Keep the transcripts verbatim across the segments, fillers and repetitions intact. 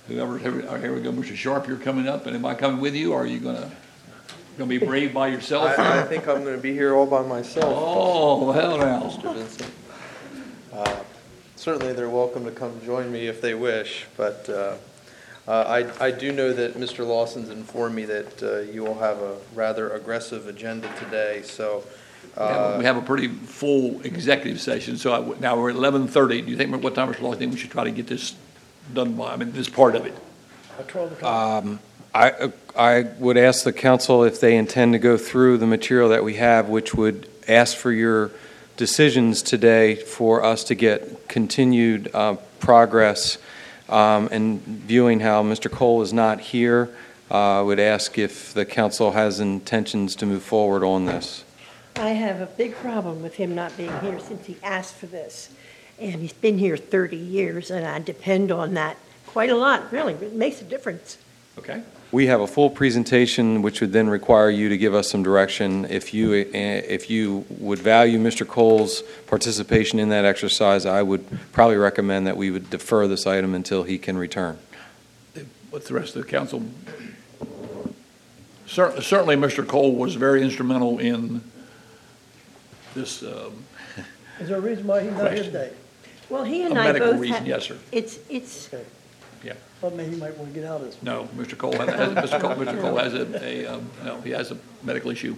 whoever, here here we go, Mister Sharp, you're coming up, and am I coming with you, or are you gonna, gonna be brave by yourself? I, I think I'm going to be here all by myself. Oh, hell now. Mister Vincent. Uh, Certainly, they're welcome to come join me if they wish, but uh, uh, I, I do know that Mister Lawson's informed me that uh, you will have a rather aggressive agenda today, so. We have a- We have a pretty full executive session, so I, now we're at eleven thirty. Do you think, what time, Mister Lawson, think we should try to get this done by, I mean, this part of it? I, I would ask the council if they intend to go through the material that we have, which would ask for your decisions today for us to get continued uh, progress. Um, and viewing how Mister Cole is not here, I uh, would ask if the council has intentions to move forward on this. I have a big problem with him not being here since he asked for this. And he's been here thirty years, and I depend on that quite a lot, really. It makes a difference. Okay. We have a full presentation, which would then require you to give us some direction. If you, if you would value Mister Cole's participation in that exercise, I would probably recommend that we would defer this item until he can return. What's the rest of the council? Cer- Certainly, Mister Cole was very instrumental in this, um, Is there a reason why he's not here Question. today? Well, he and A I medical both reason, have- yes, sir. It's, it's, Okay. yeah. Thought maybe he might want to get out of this. No, Mister Cole has, has- Mister Cole, Mister Cole has a, a, um, no, he has a medical issue.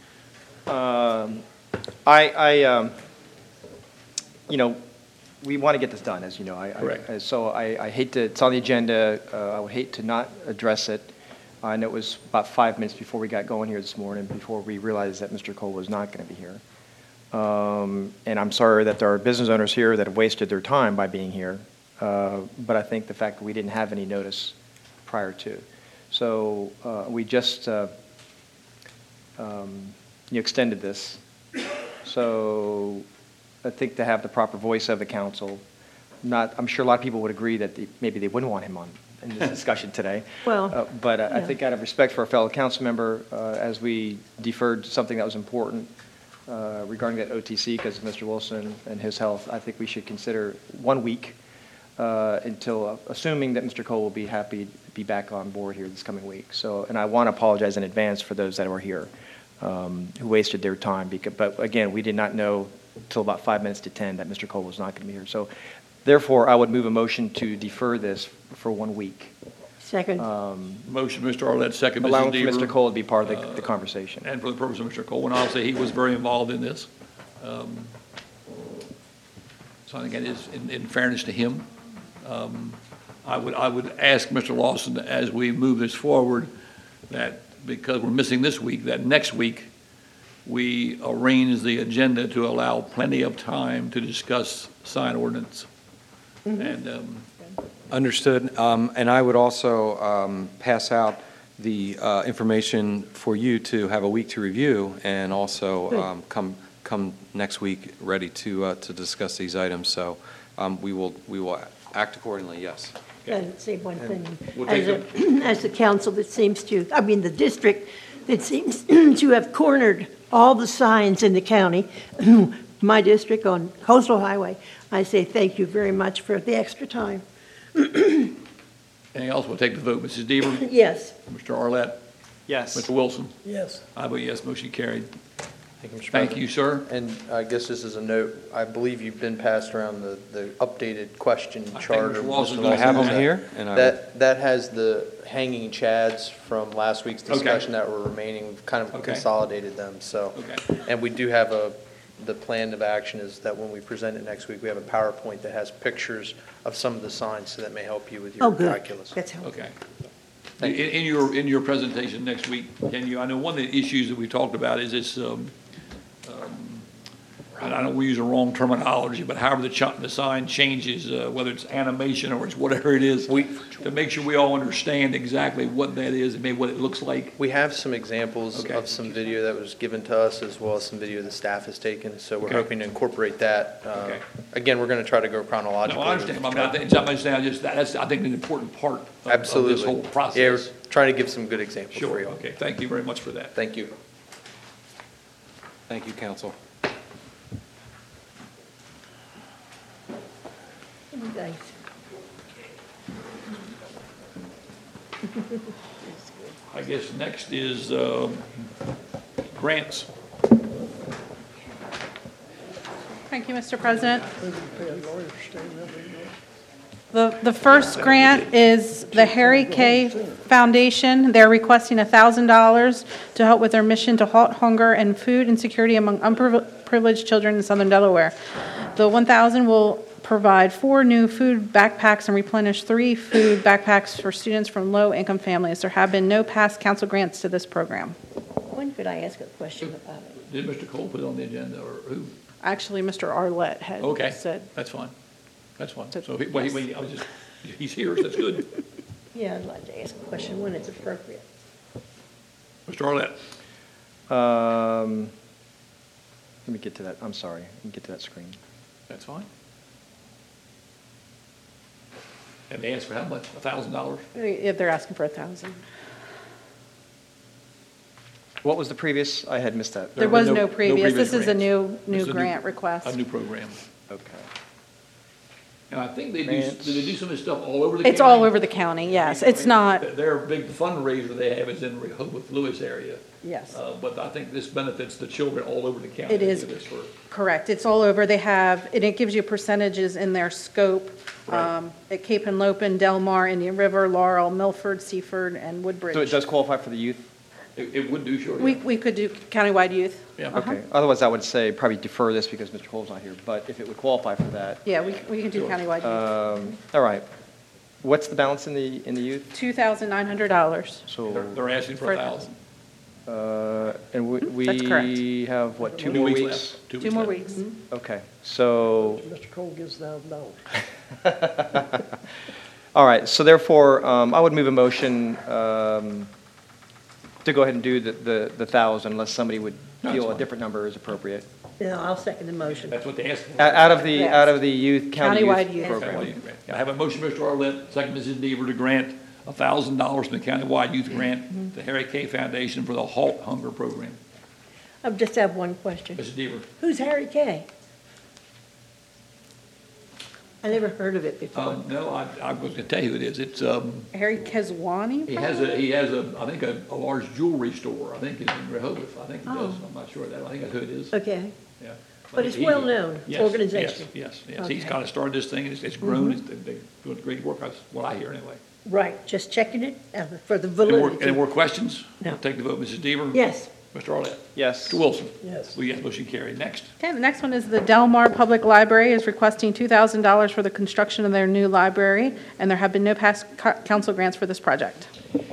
Um, I, I, um, you know, we want to get this done, as you know. I- I- Correct. So I, I hate to, it's on the agenda, uh, I would hate to not address it. I know it was about five minutes before we got going here this morning, before we realized that Mister Cole was not going to be here. Um, And I'm sorry that there are business owners here that have wasted their time by being here. Uh, But I think the fact that we didn't have any notice prior to. So uh, we just, uh, um, you extended this. So I think to have the proper voice of the council, not, I'm sure a lot of people would agree that they- maybe they wouldn't want him on in this discussion today. Well, Uh, But uh, I yeah. think out of respect for a fellow council member, uh, as we deferred something that was important uh, regarding that O T C because of Mister Wilson and his health, I think we should consider one week uh, until, uh, assuming that Mister Cole will be happy to be back on board here this coming week. So, and I want to apologize in advance for those that were here um, who wasted their time. Because, but again, we did not know until about five minutes to ten that Mister Cole was not going to be here. So therefore, I would move a motion to defer this for one week, second. um, Motion, Mister Arlett, second, allowing Missus for Mister Deaver. Cole to be part of the, Uh, the conversation. And for the purpose of Mister Cole, and obviously he was very involved in this. Um, So I think it is, in, in fairness to him, um, I would, I would ask Mister Lawson, as we move this forward, that because we're missing this week, that next week, we arrange the agenda to allow plenty of time to discuss sign ordinance. And, um, Understood. Um, And I would also um, pass out the uh, information for you to have a week to review, and also Good. um, come, come next week ready to, uh, to discuss these items. So um, we will, we will act accordingly, yes. And say one thing. We'll As take a, as the council that seems to, I mean, the district that seems to have cornered all the signs in the county, my district on Coastal Highway, I say thank you very much for the extra time. anything else, we'll take the vote. Missus Deaver, Yes. Mister Arlett, Yes. Mister Wilson. Yes. I vote yes, motion carried. Thank you, Mister Thank President. you, sir. And I guess this is a note, I believe you've been passed around the, the updated question think charter. Mister Lawson's Mister gonna I have Lawson, them here, and I will- That, that has the hanging chads from last week's Okay. discussion that were remaining, We've kind of Okay. consolidated them, so. Okay. And we do have a, the plan of action is that when we present it next week, we have a PowerPoint that has pictures of some of the signs, so that may help you with Oh, your good. calculus. That's helpful. Okay. In, in your, in your presentation next week, can you, I know one of the issues that we talked about is this, um, um, and I don't want to use the wrong terminology, but however the ch- the sign changes, uh, whether it's animation or it's whatever it is, We- to make sure we all understand exactly what that is and maybe what it looks like. We have some examples Okay. of some video that was given to us, as well as some video the staff has taken, so we're Okay. hoping to incorporate that. Uh, Okay. Again, we're going to try to go No, chronologically. I understand, but I think, I'm understanding, just, that- that's, I think, an important part of- of Absolutely. this whole Yeah, process. we're trying to give some good examples for Sure, you. okay, thank you very much for that. Thank you. Thank you, council. Thanks. I guess next is um, grants. Thank you, Mister President. We can pay a lawyer to stay in that big door. The, the first grant is the Harry K. Foundation. They're requesting one thousand dollars to help with their mission to halt hunger and food insecurity among unprivileged children in southern Delaware. The one thousand dollars will provide four new food backpacks and replenish three food backpacks for students from low-income families. There have been no past council grants to this program. When could I ask a question about it? Did Mister Cole put it on the agenda, or who? Actually, Mister Arlett had Okay, said, that's fine. That's fine. So- So, he- well, he- well, I was just, he's here, so that's good. Yeah, I'd like to ask a question when it's appropriate. Mister Arlett? Um, Let me get to that, I'm sorry, let me get to that screen. That's fine. And they asked for how much? A thousand dollars? if they're asking for a thousand. What was the previous? I had missed that. There have been was no- no no previous. previous This is a grants. new, This new is a grant request. A new program. Okay. And I think they do, Grants. do they do some of this stuff all over the county? It's all over the county, yes. It's not, Their big fundraiser they have is in Rehoboth Lewis area. yes. Uh, But I think this benefits the children all over the county. It is. They do this for- Correct. It's all over. They have, and it gives you percentages in their scope. Right. um, At Cape and Lopin, Delmar, Indian River, Laurel, Milford, Seaford, and Woodbridge. So it does qualify for the youth? It, it would do, sure. We, yeah. we could do countywide youth. Yeah. Uh-huh. Okay, otherwise I would say probably defer this because Mister Cole's not here, but if it would qualify for that. Yeah, we, we can do Sure. countywide youth. Um, All right. What's the balance in the, in the youth? two thousand nine hundred dollars. They're, So, they're asking for a For- thousand. uh, and we That's correct. we have, what, two Two more weeks weeks? left. Two more left. weeks. Okay, so, Mister Cole gives a thousand dollars. all right, so therefore, um, I would move a motion um, to go ahead and do the, the the thousand unless somebody would No, feel that's a fine. different number is appropriate. No, I'll second the motion. That's what they asked for. Out out of the, Yes. out of the youth, county Countywide youth youth. program. Countywide youth grant. I have a motion, Mister Arlett, second Missus Deaver, to grant a thousand dollars from the countywide youth grant to Harry K. Foundation for the Halt Hunger Program. I just have one question. Missus Deaver? Who's Harry Kay? I never heard of it before. Um, no, I, I was gonna tell you who it is. It's, um, Harry Keswani? he has a, he has a, I think a, a large jewelry store. I think it's in Rehoboth. I think he does. Oh. I'm not sure of that. I think that's who it is. Okay, Yeah. But it's he- well-known yes, organization. Yes, yes, yes. He's Okay. kind of started this thing, and it's, it's grown, it's, they're doing great work, that's what I hear anyway. right, just checking it uh, for the Any more, any validity. more questions? No. We'll take the vote, Missus Deaver? Yes, Mister Arlett? Yes. Mister Wilson? Yes. Well, yes, motion carried. Next. Okay, the next one is the Delmar Public Library is requesting two thousand dollars for the construction of their new library, and there have been no past co- council grants for this project.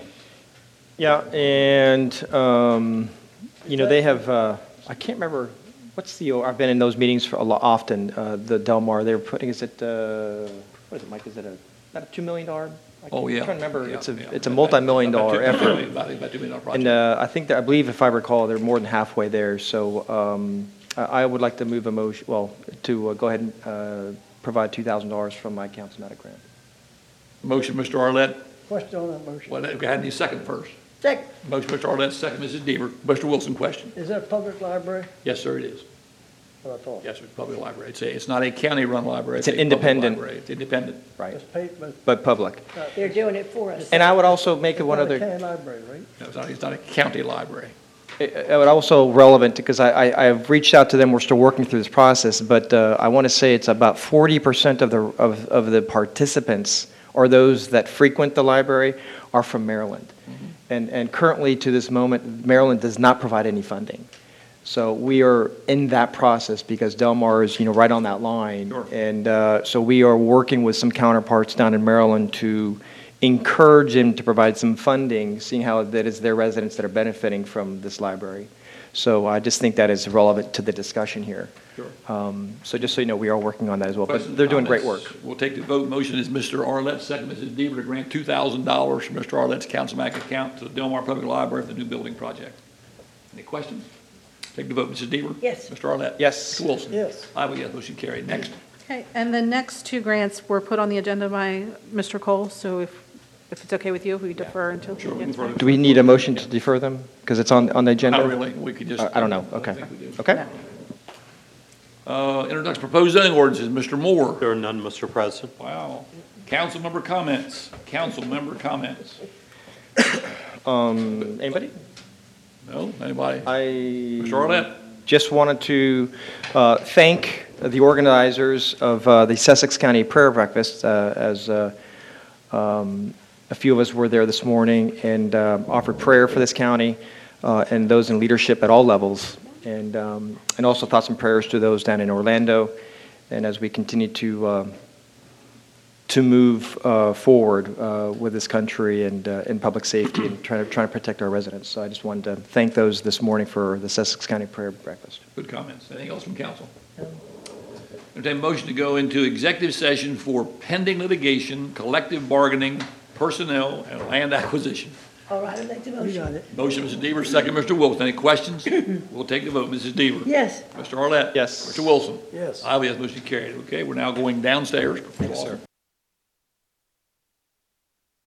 Yeah, and, um, you know, they have, uh, I can't remember, what's the, I've been in those meetings for a lot, often, uh, the Delmar, they're putting, is it, uh, what is it, Mike, is it a, not a two million dollar? Oh, yeah. I'm trying to remember, Yeah, it's a, yeah. it's a multi-million About dollar two- effort. I think about two million dollar And project. uh, I think, that I believe, if I recall, they're more than halfway there, so um, I I would like to move a motion, well, to uh, go ahead and uh, provide two thousand dollars from my councilmatic grant. Motion, Mister Arlett. Question on that motion. Well, go ahead, need a second first. second, Motion, Mister Arlett, second, Missus Deaver. Mister Wilson, question. Is that a public library? Yes, sir, it is. What I thought. Yes, sir, it's a public library. It's a, it's not a county-run library. It's an a public independent- library. It's independent. Right, It's paid, but. but public. they're doing it for us. And I would also make it one It's not a other, county library, right? No, it's not, it's not a county library. I I would also relevant, because I, I, I've reached out to them, we're still working through this process, but uh, I want to say it's about forty percent of the, of, of the participants, or those that frequent the library, are from Maryland. And, and currently, to this moment, Maryland does not provide any funding. So we are in that process because Delmar is, you know, right on that line. Sure. And uh, so we are working with some counterparts down in Maryland to encourage them to provide some funding, seeing how that is their residents that are benefiting from this library. So I just think that is relevant to the discussion here. Sure. Um, So just so you know, we are working on that as well, Questions, but they're doing great work. comments? We'll take the vote. Motion is Mister Arlett, second Missus Deaver, to grant two thousand dollars from Mister Arlett's councilman account to the Delmar Public Library for the new building project. Any questions? Take the vote, Missus Deaver. Yes. Mister Arlett. Yes. Mister Wilson. Yes. I vote yes, motion carried. Next. Okay, and the next two grants were put on the agenda by Mister Cole, so if, if it's okay with you, we defer until he Sure, we can gets defer. back. Do we need a motion to defer them? Because it's on, on the agenda? Not really. We could just. I I don't know, I okay. think we do. Okay. Uh, Introduction proposed zoning ordinances, Mister Moore. There are none, Mister President. Wow. Council member comments. Council member comments. Um, Anybody? No? Anybody? I Mister Arlett? just wanted to uh, thank the organizers of uh, the Sussex County Prayer Breakfast, uh, as uh, um, a few of us were there this morning and uh, offered prayer for this county uh, and those in leadership at all levels, and um, and also thoughts and prayers to those down in Orlando, and as we continue to uh, to move uh, forward uh, with this country and uh, in public safety and trying to trying to protect our residents. So I just wanted to thank those this morning for the Sussex County Prayer Breakfast. Good comments. Anything else from council? Entertain a motion to go into executive session for pending litigation, collective bargaining, personnel, and land acquisition. All right, I'd like to You motion. got it. Motion, Missus Deaver, second, Mister Wilson. Any questions? We'll take the vote. Missus Deaver? Yes. Mister Arlett? Yes. Mister Wilson? Yes. I have yes, motion carried. Okay, we're now going downstairs. Yes, sir.